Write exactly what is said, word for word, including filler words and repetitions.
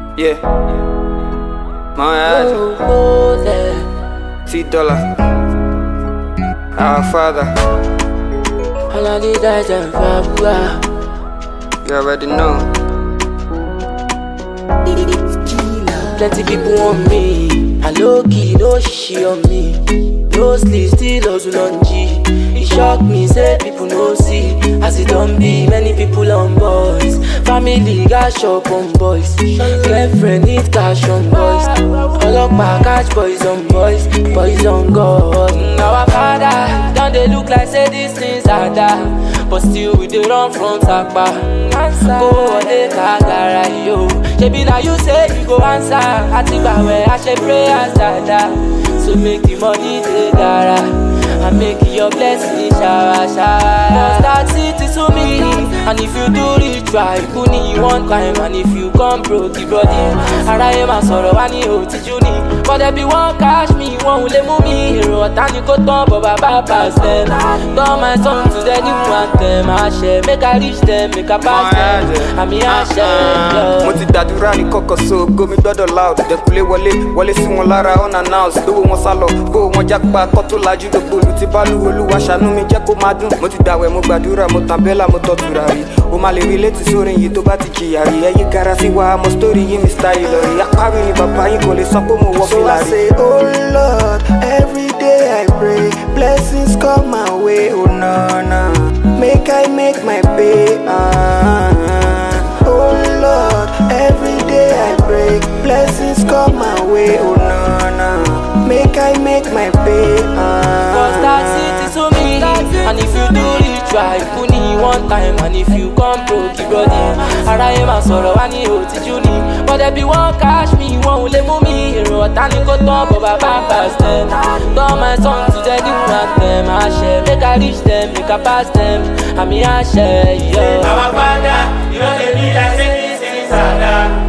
Yeah. My eyes. T dollar. Our father. You already know. Plenty people want me. I low key, no shishi on me. No sleep, still hustle on G. It shock me, say people no see. As it don't be, many people on boys. Family got shop on boys. Girlfriend need cash on boys. All up my catch boys on boys. Boys on God. Our father, don't they look like say these things are that. But still we dey run from Sakpa. Go on the Kagara yo. Shebi na you say you go answer. I think about where I should pray as dada. So make the money dey gara and make your blessing shower shower. Must start city to me. And if you do reach try, you need one time. And if you come broke the body, Araye ma sọ̀rọ̀ wá ní òtítù ni. But there be one cash me, one will mú mi. Èrò ọ̀tá ni kò tán, but bàbá pass them. Turn my song to the new anthem. Àṣẹ, make I reach them, make I pass them. Àmì àṣẹ. Mo ti dàdúrà ní kọ̀kọ̀ so gómi gbọ́dọ̀ loud. Dẹ̀kulé wọlé, wọlé sí wọn lára unannounced. Lówó wọn sálọ, kó wọn jápa, kọ́ tó lajú gbogbo olú ti bá lúwo olúwa ṣàánú mi jẹ́ kó máa dùn. Mo ti dàwẹ̀, mo gbàdúrà, mo tàn bẹ́là, mo tọ́ tùràrí. O máa lè rí létí sórí yìí tó bá ti jìyà rí. Ẹyí gara sí wa, mo sítórì yìí mi style lọ́rí. Apárí ni bàbá yín kò lè sọ pé mo wọ́ fìlà rí. So I say, oh Lord, every day I pray, blessings come my way, oh no, no. Make I make my pay, uh, oh Lord, every day I pray, blessings come my way, oh no, no. Make I make my pay, uh, Cause that city to me. And if you do it try, you need one time. And if you come broke the body, Araye ma sọ̀rọ̀ wá ní òtítù ni. But there be one cash me, one will mú mi. Èrò ọ̀tá ni kò tán, but bàbá pass them. Turn my song to the new anthem. Àṣẹ, make I reach them, make I pass them. Àmì àṣẹ, yeah. Our father, you know they be like say these things are that.